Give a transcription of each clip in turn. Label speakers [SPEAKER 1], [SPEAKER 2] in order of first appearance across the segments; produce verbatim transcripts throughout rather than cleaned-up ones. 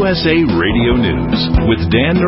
[SPEAKER 1] S A Radio News with Dan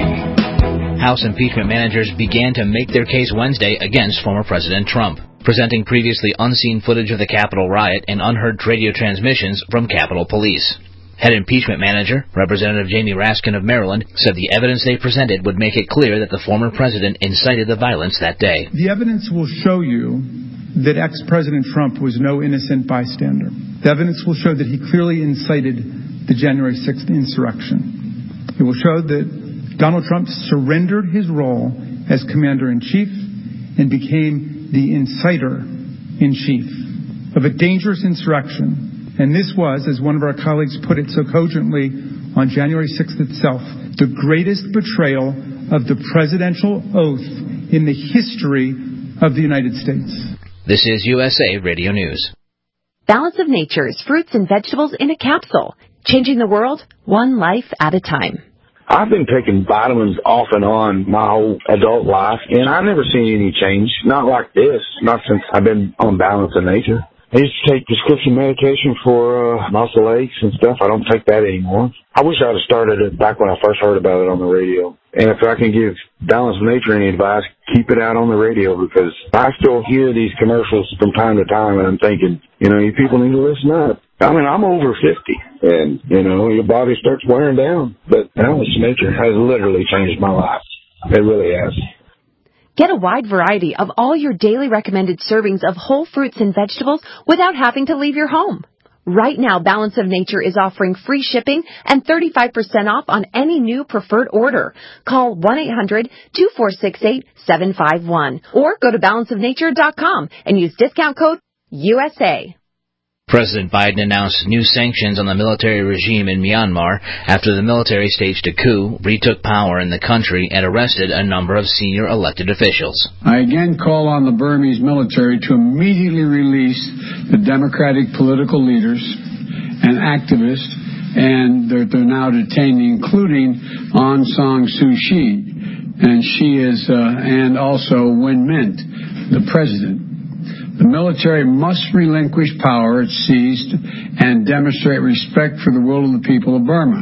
[SPEAKER 1] Naraki.
[SPEAKER 2] House impeachment managers began to make their case Wednesday against former President Trump, presenting previously unseen footage of the Capitol riot and unheard radio transmissions from Capitol Police. Head impeachment manager, Representative Jamie Raskin of Maryland, said the evidence they presented would make it clear that the former president incited the violence that day.
[SPEAKER 3] The evidence will show you that ex-President Trump was no innocent bystander. The evidence will show that he clearly incited the January sixth insurrection. It will show that Donald Trump surrendered his role as commander-in-chief and became the inciter-in-chief of a dangerous insurrection. And this was, as one of our colleagues put it so cogently on January sixth itself, the greatest betrayal of the presidential oath in the history of the United States.
[SPEAKER 2] This is U S A Radio News.
[SPEAKER 4] Balance of Nature's fruits and vegetables in a capsule, changing the world one life at a time.
[SPEAKER 5] I've been taking vitamins off and on my whole adult life, and I've never seen any change. Not like this, not since I've been on Balance of Nature. I used to take prescription medication for uh, muscle aches and stuff. I don't take that anymore. I wish I would have started it back when I first heard about it on the radio. And if I can give Balance of Nature any advice, keep it out on the radio, because I still hear these commercials from time to time, and I'm thinking, you know, you people need to listen up. I mean, I'm over fifty, and, you know, your body starts wearing down. But Balance of Nature has literally changed my life. It really has.
[SPEAKER 4] Get a wide variety of all your daily recommended servings of whole fruits and vegetables without having to leave your home. Right now, Balance of Nature is offering free shipping and thirty-five percent off on any new preferred order. Call one eight hundred two four six eight seven five one or go to balance of nature dot com and use discount code U S A.
[SPEAKER 2] President Biden announced new sanctions on the military regime in Myanmar after the military staged a coup, retook power in the country, and arrested a number of senior elected officials.
[SPEAKER 6] I again call on the Burmese military to immediately release the democratic political leaders and activists and that they're now detaining, including Aung San Suu Kyi, and she is, uh, and also Win Mint, the president. The military must relinquish power it seized and demonstrate respect for the will of the people of Burma,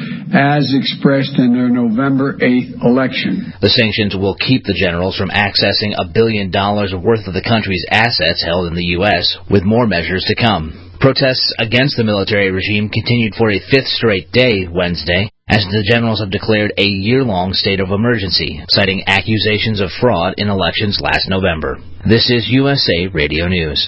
[SPEAKER 6] as expressed in their November eighth election.
[SPEAKER 2] The sanctions will keep the generals from accessing a billion dollars worth of the country's assets held in the U S, with more measures to come. Protests against the military regime continued for a fifth straight day Wednesday, as the generals have declared a year-long state of emergency, citing accusations of fraud in elections last November. This is U S A Radio News.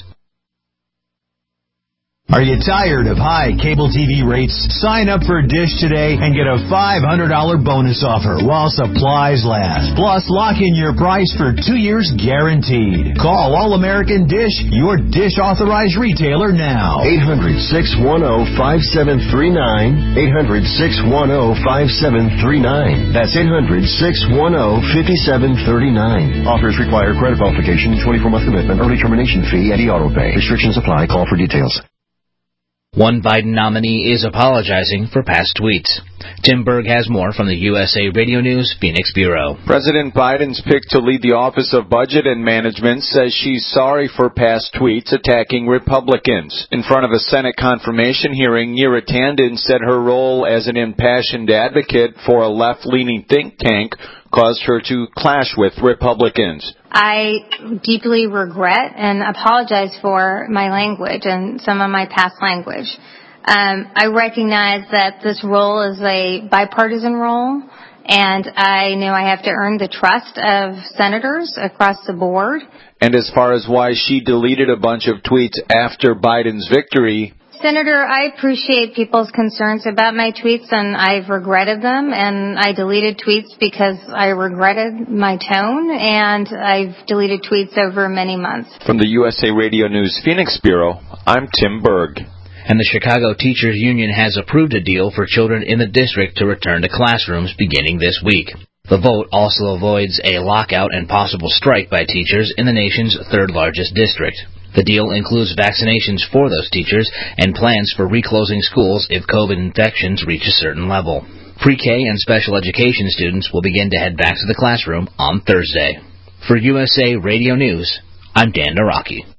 [SPEAKER 7] Are you tired of high cable T V rates? Sign up for Dish today and get a five hundred dollars bonus offer while supplies last. Plus, lock in your price for two years guaranteed. Call All-American Dish, your Dish authorized retailer now.
[SPEAKER 8] eight hundred, six one zero, five seven three nine. eight hundred, six one zero, five seven three nine. That's eight hundred, six one zero, five seven three nine. Offers require credit qualification, twenty-four month commitment, early termination fee, and e-auto pay. Restrictions apply. Call for details.
[SPEAKER 2] One Biden nominee is apologizing for past tweets. Tim Berg has more from the U S A Radio News Phoenix Bureau.
[SPEAKER 9] President Biden's pick to lead the Office of Budget and Management says she's sorry for past tweets attacking Republicans. In front of a Senate confirmation hearing, Neera Tanden said her role as an impassioned advocate for a left-leaning think tank caused her to clash with Republicans.
[SPEAKER 10] I deeply regret and apologize for my language and some of my past language. Um, I recognize that this role is a bipartisan role, and I know I have to earn the trust of senators across the board.
[SPEAKER 9] And as far as why she deleted a bunch of tweets after Biden's victory,
[SPEAKER 10] Senator, I appreciate people's concerns about my tweets, and I've regretted them, and I deleted tweets because I regretted my tone, and I've deleted tweets over many months.
[SPEAKER 9] From the U S A Radio News Phoenix Bureau, I'm Tim Berg.
[SPEAKER 2] And the Chicago Teachers Union has approved a deal for children in the district to return to classrooms beginning this week. The vote also avoids a lockout and possible strike by teachers in the nation's third-largest district. The deal includes vaccinations for those teachers and plans for reclosing schools if COVID infections reach a certain level. Pre-K and special education students will begin to head back to the classroom on Thursday. For U S A Radio News, I'm Dan Naraki.